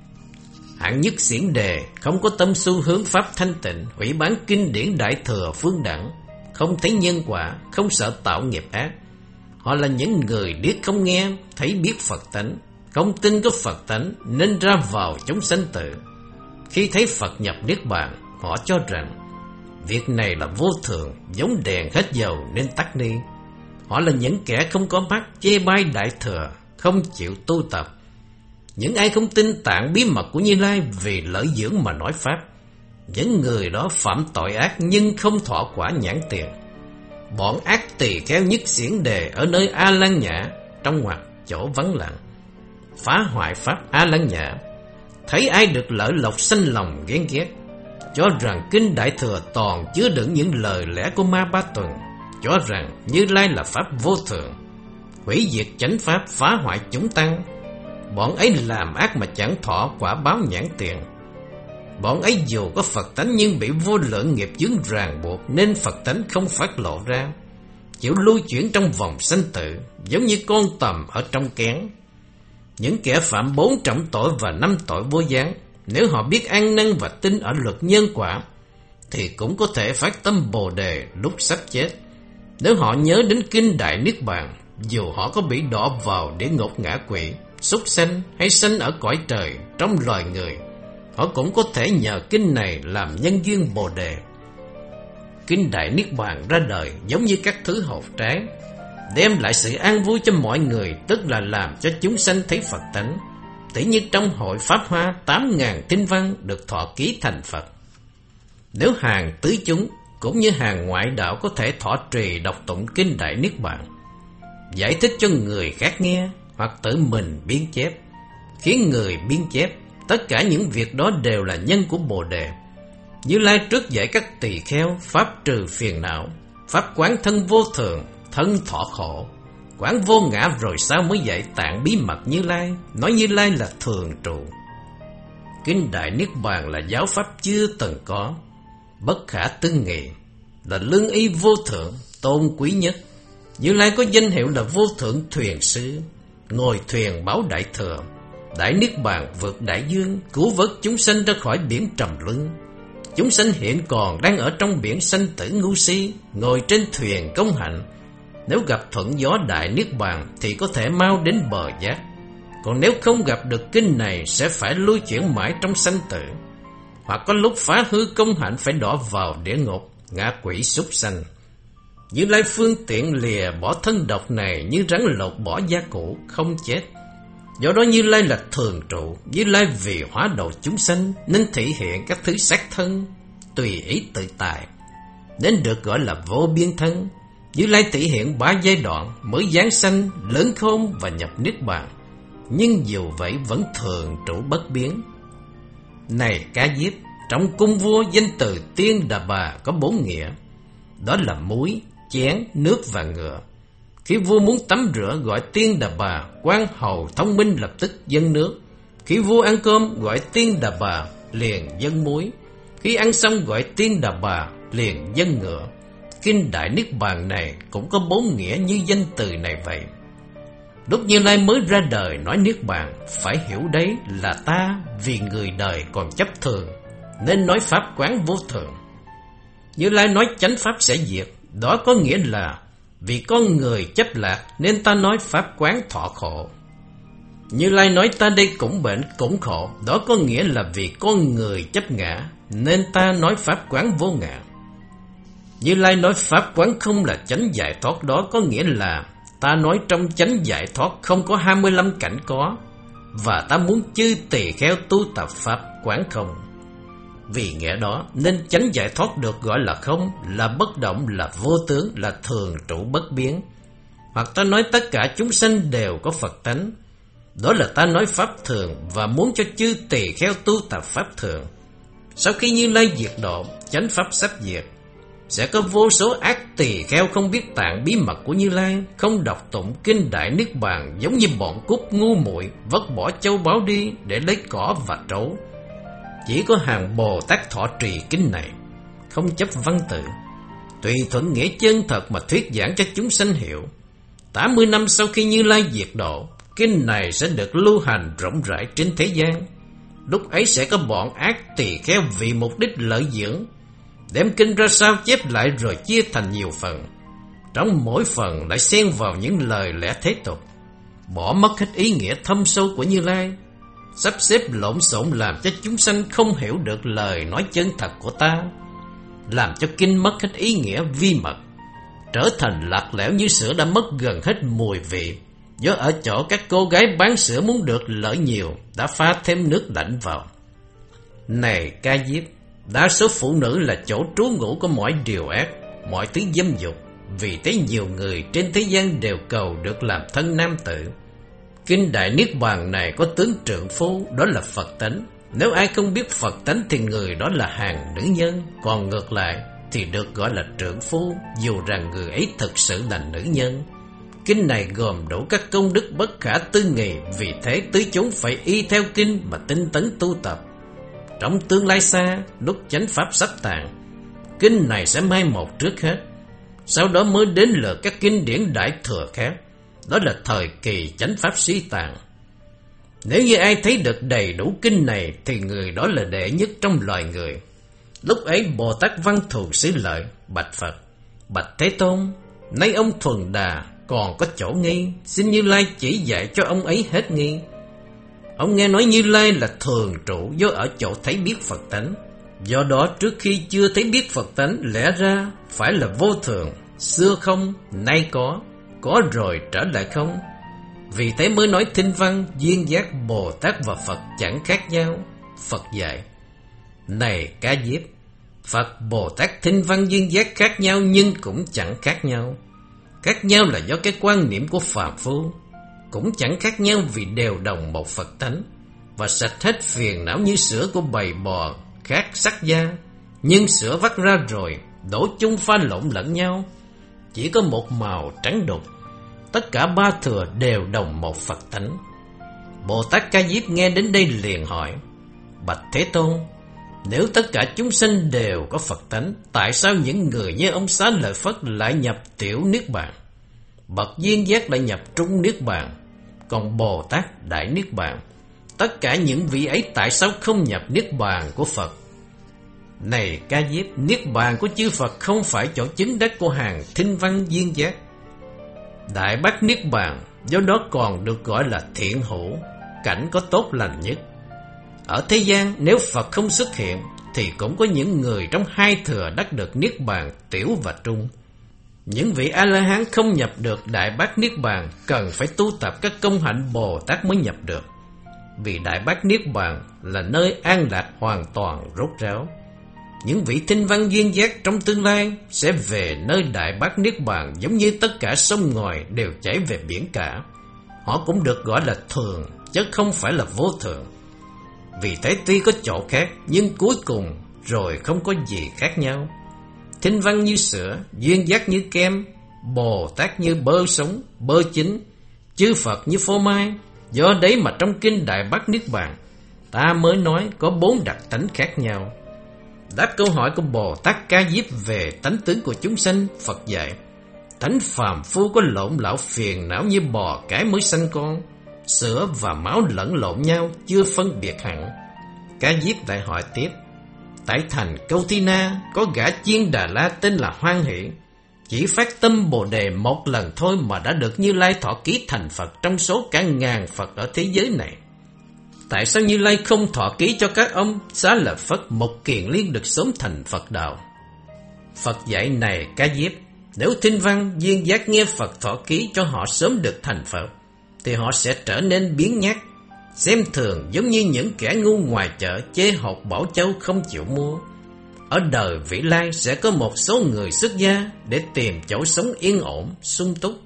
Hạng nhất Xiển Đề không có tâm xu hướng pháp thanh tịnh, hủy bán kinh điển Đại Thừa Phương Đẳng, không thấy nhân quả, không sợ tạo nghiệp ác. Họ là những người điếc không nghe, thấy biết Phật tánh, không tin có Phật tánh nên ra vào chúng sanh tử. Khi thấy Phật nhập Niết Bàn, họ cho rằng việc này là vô thường, giống đèn hết dầu nên tắt đi. Họ là những kẻ không có mắt, chê bai Đại Thừa, không chịu tu tập. Những ai không tin tạng bí mật của Như Lai vì lợi dưỡng mà nói pháp, những người đó phạm tội ác nhưng không thọ quả nhãn tiền. Bọn ác tỳ kheo nhất xiển đề ở nơi A Lan Nhã, trong ngoặc chỗ vắng lặng, phá hoại pháp A Lan Nhã. Thấy ai được lợi lộc sanh lòng ghen ghét, cho rằng kinh Đại Thừa toàn chứa đựng những lời lẽ của Ma Ba Tuần, cho rằng Như Lai là pháp vô thượng, hủy diệt chánh pháp, phá hoại chúng tăng. Bọn ấy làm ác mà chẳng thọ quả báo nhãn tiền. Bọn ấy dù có Phật tánh nhưng bị vô lượng nghiệp chướng ràng buộc, nên Phật tánh không phát lộ ra, chịu lưu chuyển trong vòng sanh tử, giống như con tầm ở trong kén. Những kẻ phạm 4 trọng tội và 5 tội vô gián, nếu họ biết ăn năn và tin ở luật nhân quả, thì cũng có thể phát tâm Bồ Đề lúc sắp chết. Nếu họ nhớ đến kinh Đại Niết Bàn, dù họ có bị đọa vào địa ngục ngạ quỷ, súc sanh hay sanh ở cõi trời trong loài người, họ cũng có thể nhờ kinh này làm nhân duyên Bồ Đề. Kinh Đại Niết Bàn ra đời giống như các thứ hột trái, đem lại sự an vui cho mọi người, tức là làm cho chúng sanh thấy Phật tánh. Tỉ như trong hội Pháp Hoa 8.000 tinh văn được thọ ký thành Phật. Nếu hàng tứ chúng cũng như hàng ngoại đạo có thể thọ trì đọc tụng kinh Đại Niết Bàn, giải thích cho người khác nghe, hoặc tự mình biên chép, khiến người biên chép, tất cả những việc đó đều là nhân của Bồ Đề. Như Lai trước dạy các tỳ kheo pháp trừ phiền não, pháp quán thân vô thường, thân thọ khổ, quán vô ngã, rồi sau mới dạy tạng bí mật Như Lai, nói Như Lai là thường trụ. Kinh Đại Niết Bàn là giáo pháp chưa từng có, bất khả tư nghị, là lương y vô thượng, tôn quý nhất. Như Lai có danh hiệu là vô thượng thuyền sư, ngồi thuyền báo Đại Thừa. Đại Niết Bàn vượt đại dương, cứu vớt chúng sanh ra khỏi biển trầm luân. Chúng sanh hiện còn đang ở trong biển sanh tử ngu si, ngồi trên thuyền công hạnh. Nếu gặp thuận gió Đại Niết Bàn thì có thể mau đến bờ giác. Còn nếu không gặp được kinh này sẽ phải lưu chuyển mãi trong sanh tử, hoặc có lúc phá hư công hạnh phải đọa vào địa ngục, ngạ quỷ súc sanh. Như Lai phương tiện lìa bỏ thân độc này như rắn lột bỏ da cũ, không chết. Do đó Như Lai là thường trụ. Như Lai vì hóa độ chúng sanh nên thể hiện các thứ sắc thân tùy ý tự tại, nên được gọi là vô biên thân. Như Lai thể hiện 3 giai đoạn mới giáng sanh, lớn khôn và nhập niết bàn, nhưng dù vậy vẫn thường trụ bất biến. Này Ca Diếp, trong cung vua danh từ Tiên Đà Bà có 4 nghĩa, đó là muối, chén, nước và ngựa. Khi vua muốn tắm rửa gọi Tiên Đà Bà, quan hầu thông minh lập tức dâng nước. Khi vua ăn cơm gọi Tiên Đà Bà, liền dâng muối. Khi ăn xong gọi Tiên Đà Bà, liền dâng ngựa. Kinh Đại Niết Bàn này cũng có 4 nghĩa như danh từ này vậy. Lúc Như Lai mới ra đời nói Niết Bàn, phải hiểu đấy là ta vì người đời còn chấp thường, nên nói pháp quán vô thường. Như Lai nói chánh pháp sẽ diệt, đó có nghĩa là vì con người chấp lạc nên ta nói pháp quán thọ khổ. Như Lai nói ta đây cũng bệnh cũng khổ, đó có nghĩa là vì con người chấp ngã nên ta nói pháp quán vô ngã. Như Lai nói pháp quán không là chánh giải thoát, đó có nghĩa là ta nói trong chánh giải thoát không có 25 cảnh có, và ta muốn chư tỳ kheo tu tập pháp quán không. Vì nghĩa đó nên chánh giải thoát được gọi là không, là bất động, là vô tướng, là thường trụ bất biến. Hoặc ta nói tất cả chúng sanh đều có Phật tánh, đó là ta nói pháp thường và muốn cho chư tỳ kheo tu tập pháp thường. Sau khi Như Lai diệt độ, chánh pháp sắp diệt, sẽ có vô số ác tỳ kheo không biết tạng bí mật của Như Lai, không đọc tụng kinh Đại Niết Bàn, giống như bọn cút ngu muội vứt bỏ châu báu đi để lấy cỏ và trấu. Chỉ có hàng Bồ Tát thọ trì kinh này, không chấp văn tự, tùy thuận nghĩa chân thật mà thuyết giảng cho chúng sanh hiểu. 80 năm sau khi Như Lai diệt độ, kinh này sẽ được lưu hành rộng rãi trên thế gian. Lúc ấy sẽ có bọn ác tỳ kheo vì mục đích lợi dưỡng, đem kinh ra sao chép lại rồi chia thành nhiều phần. Trong mỗi phần lại xen vào những lời lẽ thế tục, bỏ mất hết ý nghĩa thâm sâu của Như Lai, sắp xếp lộn xộn làm cho chúng sanh không hiểu được lời nói chân thật của ta, làm cho kinh mất hết ý nghĩa vi mật. trở thành lạc lẽo như sữa đã mất gần hết mùi vị. Do ở chỗ các cô gái bán sữa muốn được lợi nhiều, đã pha thêm nước lạnh vào. Này Ca Diếp, đa số phụ nữ là chỗ trú ngụ của mọi điều ác, mọi thứ dâm dục. Vì thế nhiều người trên thế gian đều cầu được làm thân nam tử. Kinh Đại Niết Bàn này có tướng trượng phu, đó là Phật tánh. Nếu ai không biết Phật tánh thì người đó là hàng nữ nhân. Còn ngược lại thì được gọi là trượng phu, dù rằng người ấy thực sự là nữ nhân. Kinh này gồm đủ các công đức bất khả tư nghị. Vì thế tứ chúng phải y theo kinh mà tinh tấn tu tập. Trong tương lai xa, lúc chánh pháp sắp tàn, kinh này sẽ mai một trước hết. Sau đó mới đến lượt các kinh điển đại thừa khác. Đó là thời kỳ chánh pháp suy tàn. Nếu như ai thấy được đầy đủ kinh này thì người đó là đệ nhất trong loài người. Lúc ấy Bồ Tát Văn Thù Xứ Lợi bạch Phật: Bạch Thế Tôn, nay ông Thuần Đà còn có chỗ nghi, xin Như Lai chỉ dạy cho ông ấy hết nghi. Ông nghe nói Như Lai là thường trụ do ở chỗ thấy biết Phật tánh. Do đó trước khi chưa thấy biết Phật tánh, lẽ ra phải là vô thường, xưa không, nay có rồi trở lại không. Vì thế mới nói thinh văn, duyên giác, Bồ Tát và Phật chẳng khác nhau. Phật dạy: Này Ca Diếp, Phật Bồ Tát thinh văn duyên giác khác nhau nhưng cũng chẳng khác nhau. Khác nhau là do cái quan niệm của phàm phu. Cũng chẳng khác nhau vì đều đồng một Phật tánh, và sạch hết phiền não như sữa của bầy bò khác sắc da. Nhưng sữa vắt ra rồi đổ chung pha lộn lẫn nhau, chỉ có một màu trắng đục. Tất cả ba thừa đều đồng một Phật tánh. Bồ Tát Ca Diếp nghe đến đây liền hỏi: Bạch Thế Tôn, nếu tất cả chúng sanh đều có Phật tánh, tại sao những người như ông Xá Lợi Phất lại nhập tiểu niết bàn, bậc duyên giác lại nhập trung niết bàn, còn Bồ Tát đại niết bàn, tất cả những vị ấy tại sao không nhập niết bàn của Phật? Này Ca Diếp, niết bàn của chư Phật không phải chỗ chứng đắc của hàng thinh văn duyên giác. Đại bát niết bàn do đó còn được gọi là thiện hữu, cảnh có tốt lành nhất. Ở thế gian nếu Phật không xuất hiện thì cũng có những người trong hai thừa đắc được niết bàn tiểu và trung. Những vị A-la-hán không nhập được đại bát niết bàn cần phải tu tập các công hạnh Bồ Tát mới nhập được. Vì đại bát niết bàn là nơi an lạc hoàn toàn rốt ráo. Những vị thinh văn duyên giác trong tương lai sẽ về nơi đại bát niết bàn giống như tất cả sông ngòi đều chảy về biển cả. Họ cũng được gọi là thường, chứ không phải là vô thường. Vì thế tuy có chỗ khác, nhưng cuối cùng rồi không có gì khác nhau. Thinh văn như sữa, duyên giác như kem, Bồ Tát như bơ sống, bơ chín, chư Phật như phô mai. Do đấy mà trong kinh Đại Bát Niết Bàn, ta mới nói có 4 đặc tánh khác nhau. Đáp câu hỏi của Bồ Tát Ca Diếp về tánh tướng của chúng sanh, Phật dạy: Tánh phàm phu có lộn lão phiền não như bò cái mới sanh con, sữa và máu lẫn lộn nhau, chưa phân biệt hẳn. Ca Diếp lại hỏi tiếp: Tại thành Câu Thi Na có gã Chiên Đà La tên là Hoan Hỷ, chỉ phát tâm Bồ Đề một lần thôi mà đã được Như Lai thọ ký thành Phật trong số cả ngàn Phật ở thế giới này. Tại sao Như Lai không thọ ký cho các ông Xá Lợi Phất một kiền liên được sớm thành Phật đạo? Phật dạy: Này Ca Diếp, nếu thinh văn duyên giác nghe Phật thọ ký cho họ sớm được thành Phật, thì họ sẽ trở nên biếng nhác, xem thường, giống như những kẻ ngu ngoài chợ chê hột Bảo Châu không chịu mua. Ở đời vị lai sẽ có một số người xuất gia để tìm chỗ sống yên ổn, sung túc.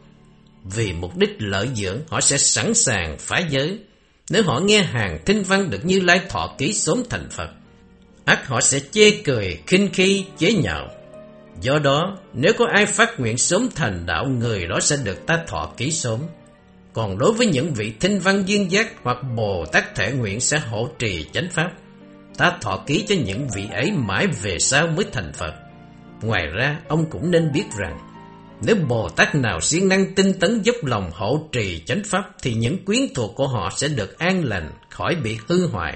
Vì mục đích lợi dưỡng, họ sẽ sẵn sàng phá giới. Nếu họ nghe hàng thinh văn được Như Lai thọ ký sớm thành Phật, ắt họ sẽ chê cười, khinh khi, chế nhạo. Do đó, nếu có ai phát nguyện sớm thành đạo, người đó sẽ được ta thọ ký sớm. Còn đối với những vị thinh văn duyên giác hoặc Bồ Tát thể nguyện sẽ hộ trì chánh pháp, ta thọ ký cho những vị ấy mãi về sau mới thành Phật. Ngoài ra, ông cũng nên biết rằng, nếu Bồ Tát nào siêng năng tinh tấn dốc lòng hộ trì chánh pháp, thì những quyến thuộc của họ sẽ được an lành, khỏi bị hư hoại.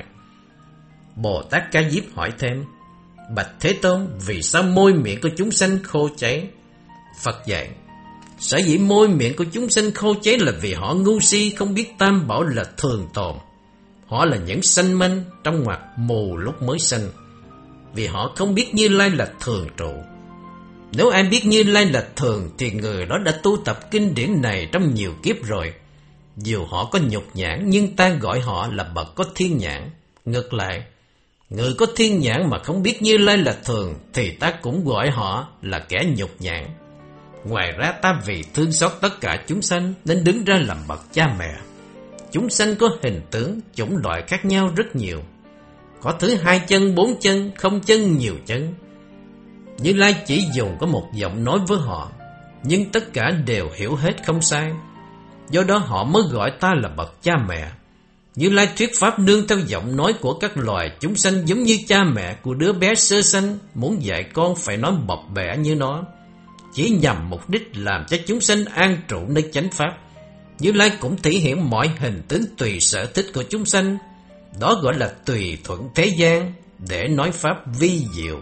Bồ Tát Ca Diếp hỏi thêm: Bạch Thế Tôn, vì sao môi miệng của chúng sanh khô cháy? Phật dạy: Sở dĩ môi miệng của chúng sanh khô cháy là vì họ ngu si, không biết tam bảo là thường tồn. Họ là những sanh manh trong ngoặc mù lúc mới sanh, vì họ không biết Như Lai là thường trụ. Nếu ai biết Như Lai là thường thì người đó đã tu tập kinh điển này trong nhiều kiếp rồi. Dù họ có nhục nhãn nhưng ta gọi họ là bậc có thiên nhãn. Ngược lại, người có thiên nhãn mà không biết Như Lai là thường thì ta cũng gọi họ là kẻ nhục nhãn. Ngoài ra ta vì thương xót tất cả chúng sanh nên đứng ra làm bậc cha mẹ. Chúng sanh có hình tướng, chủng loại khác nhau rất nhiều. Có thứ 2 chân, 4 chân, không chân, nhiều chân. Như Lai chỉ dùng có một giọng nói với họ, nhưng tất cả đều hiểu hết không sai. Do đó họ mới gọi ta là bậc cha mẹ. Như Lai thuyết pháp nương theo giọng nói của các loài chúng sanh, giống như cha mẹ của đứa bé sơ sanh muốn dạy con phải nói bập bẹ như nó, chỉ nhằm mục đích làm cho chúng sanh an trụ nơi chánh pháp. Như Lai cũng thể hiện mọi hình tướng tùy sở thích của chúng sanh, đó gọi là tùy thuận thế gian để nói pháp vi diệu.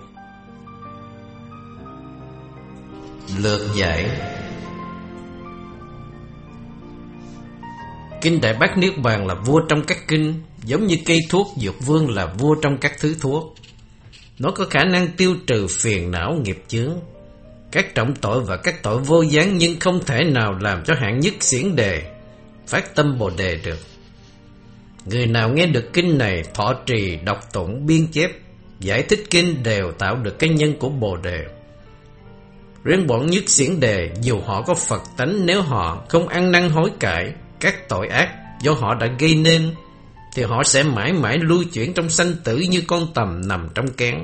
Lược giải. Kinh Đại Bát Niết Bàn là vua trong các kinh, giống như cây thuốc dược vương là vua trong các thứ thuốc. Nó có khả năng tiêu trừ phiền não nghiệp chướng, các trọng tội và các tội vô gián, nhưng không thể nào làm cho hạng nhất xiển đề phát tâm Bồ Đề được. Người nào nghe được kinh này thọ trì, đọc tụng, biên chép, giải thích kinh đều tạo được cái nhân của Bồ Đề. Riêng bọn nhất xiển đề, dù họ có Phật tánh, nếu họ không ăn năn hối cải các tội ác do họ đã gây nên, thì họ sẽ mãi mãi lưu chuyển trong sanh tử như con tầm nằm trong kén.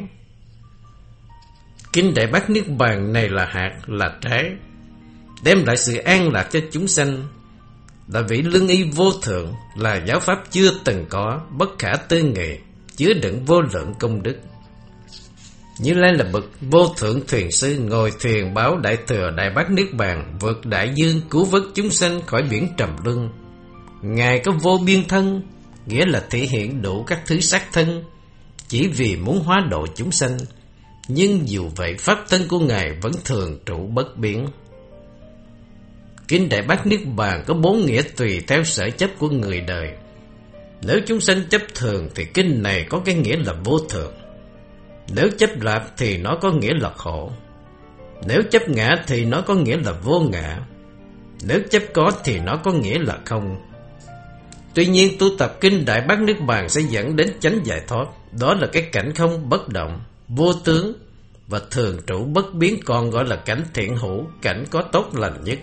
Kinh Đại Bát Niết Bàn này là hạt, là trái, đem lại sự an lạc cho chúng sanh, là vị lương y vô thượng, là giáo pháp chưa từng có, bất khả tư nghị, chứa đựng vô lượng công đức. Như Lai là bậc vô thượng thuyền sư, ngồi thuyền báo đại thừa Đại Bát Niết Bàn, vượt đại dương, cứu vớt chúng sanh khỏi biển trầm luân. Ngài có vô biên thân, nghĩa là thể hiện đủ các thứ sắc thân, chỉ vì muốn hóa độ chúng sanh. Nhưng dù vậy, pháp thân của Ngài vẫn thường trụ bất biến. Kinh Đại Bát Niết Bàn có 4 nghĩa tùy theo sở chấp của người đời. Nếu chúng sanh chấp thường thì kinh này có cái nghĩa là vô thường. Nếu chấp lạc thì nó có nghĩa là khổ. Nếu chấp ngã thì nó có nghĩa là vô ngã. Nếu chấp có thì nó có nghĩa là không. Tuy nhiên tu tập kinh Đại Bát Niết Bàn sẽ dẫn đến chánh giải thoát. Đó là cái cảnh không bất động, vô tướng và thường trụ bất biến, còn gọi là cảnh thiện hữu, cảnh có tốt lành nhất.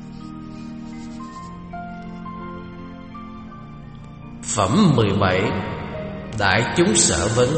Phẩm 17. Đại chúng sở vấn.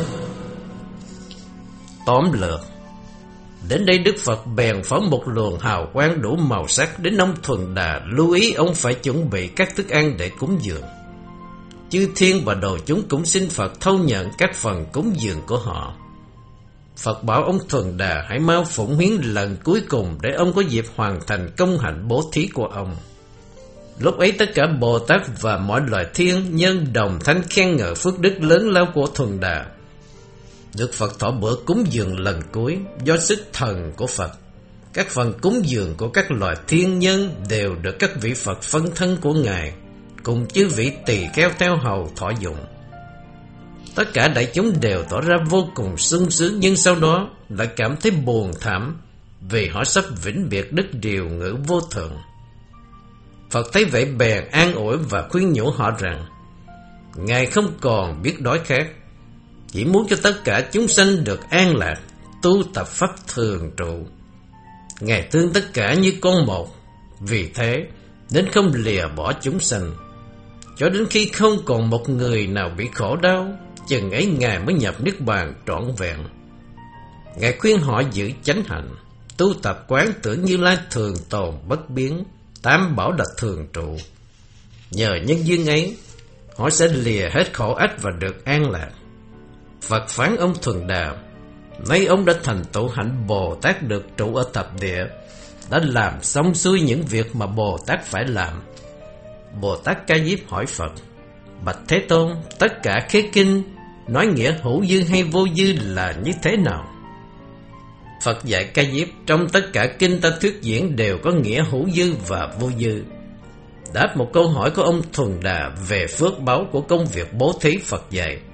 Tóm lược. Đến đây Đức Phật bèn phóng một luồng hào quang đủ màu sắc đến ông Thuần Đà, lưu ý ông phải chuẩn bị các thức ăn để cúng dường. Chư thiên và đồ chúng cũng xin Phật thâu nhận các phần cúng dường của họ. Phật bảo ông Thuần Đà hãy mau phụng hiến lần cuối cùng để ông có dịp hoàn thành công hạnh bố thí của ông. Lúc ấy tất cả Bồ Tát và mọi loài thiên nhân đồng thanh khen ngợi phước đức lớn lao của Thuần Đà. Đức Phật thọ bữa cúng dường lần cuối, do sức thần của Phật, các phần cúng dường của các loài thiên nhân đều được các vị Phật phân thân của Ngài cùng chư vị tỳ kheo theo hầu thọ dụng. Tất cả đại chúng đều tỏ ra vô cùng sung sướng, nhưng sau đó lại cảm thấy buồn thảm vì họ sắp vĩnh biệt đức điều ngữ vô thượng. Phật thấy vậy bèn an ủi và khuyên nhủ họ rằng Ngài không còn biết đói khát, chỉ muốn cho tất cả chúng sanh được an lạc, tu tập pháp thường trụ. Ngài thương tất cả như con một, vì thế nên không lìa bỏ chúng sanh, cho đến khi không còn một người nào bị khổ đau, chừng ấy Ngài mới nhập Niết Bàn trọn vẹn. Ngài khuyên họ giữ chánh hạnh, tu tập quán tưởng Như Lai thường tồn bất biến, tam bảo là thường trụ. Nhờ nhân duyên ấy, họ sẽ lìa hết khổ ách và được an lạc. Phật phán ông Thuần Đà, nay ông đã thành tựu hạnh Bồ Tát được trụ ở thập địa, đã làm xong xuôi những việc mà Bồ Tát phải làm. Bồ Tát Ca Diếp hỏi Phật, bạch Thế Tôn, tất cả khế kinh nói nghĩa hữu dư hay vô dư là như thế nào? Phật dạy Ca Diếp, trong tất cả kinh ta thuyết diễn đều có nghĩa hữu dư và vô dư. Đáp một câu hỏi của ông Thuần Đà về phước báu của công việc bố thí, Phật dạy,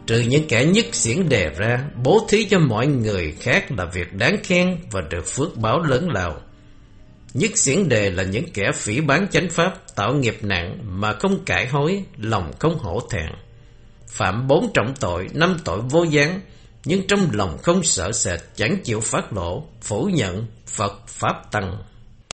Trừ những kẻ nhất xiển đề ra, bố thí cho mọi người khác là việc đáng khen và được phước báo lớn lao. Nhất xiển đề là những kẻ phỉ báng chánh pháp, tạo nghiệp nặng mà không cải hối, lòng không hổ thẹn. Phạm 4 trọng tội, 5 tội vô gián, nhưng trong lòng không sợ sệt, chẳng chịu phát lộ, phủ nhận Phật Pháp Tăng.